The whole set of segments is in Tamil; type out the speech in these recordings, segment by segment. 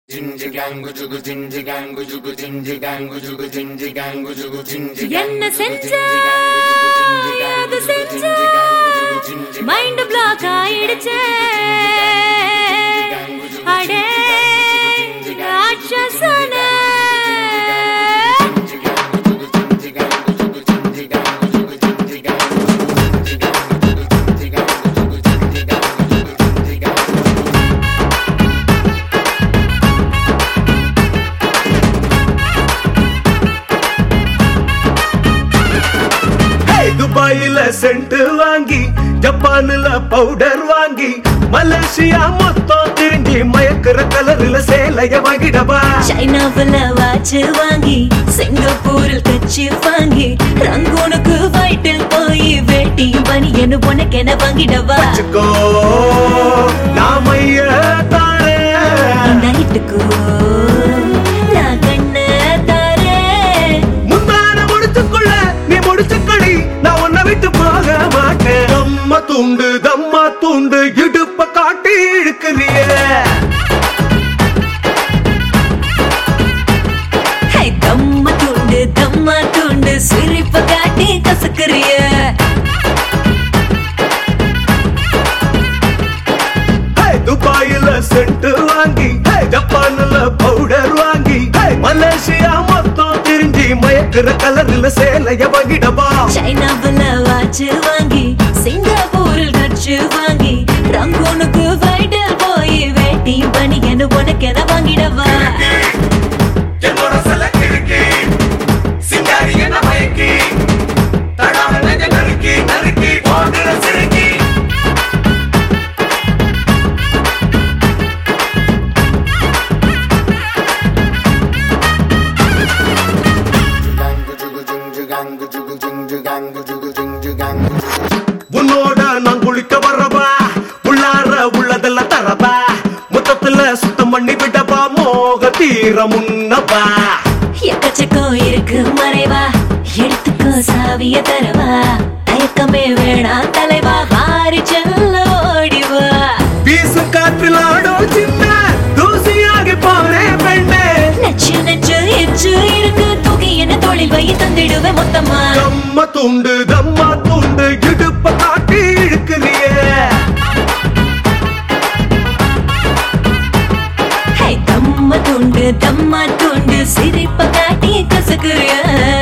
என்ன செஞ்ச அது செஞ்ச மைண்ட் பிளாக் ஆயிடுச்சே அடே ராட்சசன துபாயில சென்ட் வாங்கி ஜப்பான்ல பவுடர் வாங்கி மலேசியா மொத்தம் திரும்பி மயக்கிற கலர்ல சேலைய வாங்கிடவா சைனாவுல வாட்ச் வாங்கி சிங்கப்பூரில் கட்சி வாங்கி ரங்கூனுக்கு வயிற்றில் போய் வேட்டியும் பனியனு உனக்கென வாங்கிடவா நாமைய தாரே நைட்டுக்கு நான் கண்ண தாரே முந்தான முடிச்சுக்குள்ள நீ முடிச்சுக்கடி நான் உன்னை விட்டு போக மாட்டேன் தம்மா துண்டு இடுப்ப காட்டி இழுக்கிறிய தம்மா துண்டு சிரிப்ப காட்டி கசக்குறிய துபாயில சென்ட் வாங்கி ஜப்பான்ல பவுடர் வாங்கி மலேசியா மொத்தம் திரும்பி மயக்கிற கலர்ல சேலைய வாங்கிடவா சைனாவுல வாட்ச் வாங்கி சிங்கப்பூரில் கட்சி வாங்கி ரங்கூனுக்கு வயிற்றில் போய் வேட்டியும் பனியனு உனக்கென வாங்கிடவா உன்னோட நான் குளிக்க வரவா உள்ளார உள்ளதெல்லாம் தரவா மொத்தத்துல சுத்தம் பண்ணி விடவா மோக தீர முன்னவா எக்கச்சக்கம் இருக்கு மறைவா எடுத்துக்கோ சாவிய தரவா தயக்கமே வேணாம் தலைவா வாரி செல்ல ஓடிவா வீசும் காற்றில் ஆடும் சின்ன தூசியாகி போறே பெண்ணே நச்சு நச்சு எச்சு இருக்கு தூக்கி என்ன தொழில் வை தந்திடுவேன் மொத்தமா தம்மா துண்டு இடுப்ப காட்டி இழுக்கிறியே தம்மா துண்டு சிரிப்ப காட்டி கசக்குறிய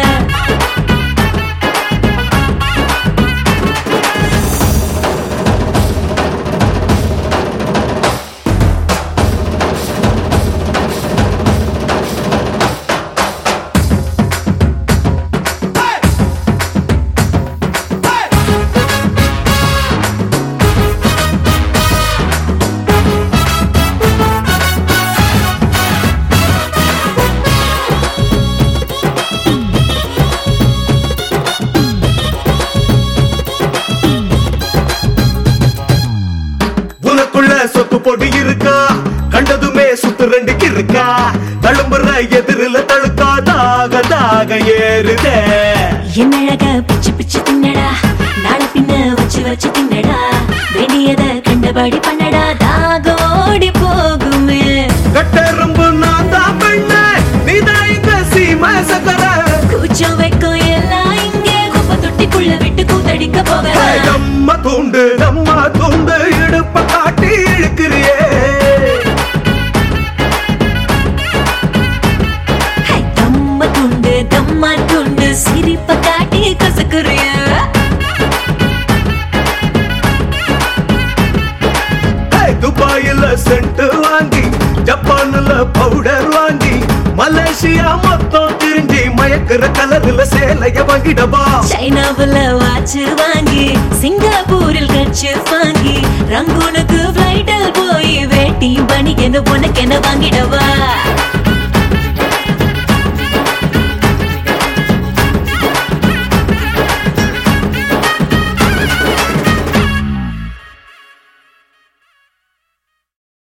சொத்து பொடி இருக்கா கண்டதுமே சுத்து ரெண்டுக்கு இருக்கா தழும்புற எதிரில தழுக்கா தாக ஏறுதே என்னழக பிச்சு பிச்சு தின்னடா நாள பின்ன வச்சு தின்னடா வேண்டியத கண்டபடி பண்ணடா தாகோடி போகுமே கட்டெரும்பு நான் தான் பெண்ண நீதான் இங்க சீம சக்கர கூச்சம் வைக்கும் எல்லாம் இங்கே குப்பை தொட்டிக்குள்ள விட்டு கூத்தடிக்க போக தம்மா துண்டு இடுப்ப காட்டி இழுக்கிறியே தம்மா துண்டு சிரிப்ப காட்டி கசக்குறிய துபாயில சென்ட் வாங்கி ஜப்பான்ல பவுடர் வாங்கி மலேசியா மொத்தம் திரும்பி மயக்கிற கலர்ல சேலைய வாங்கிடவா சைனாவுல வாட்ச் வாங்கி சிங்கப்பூரில் கட்சி வாங்கி ரங்கூனுக்கு ஃபிளைட்டில் போய் வேட்டியும் பனியனு உனக்கென வாங்கிடவா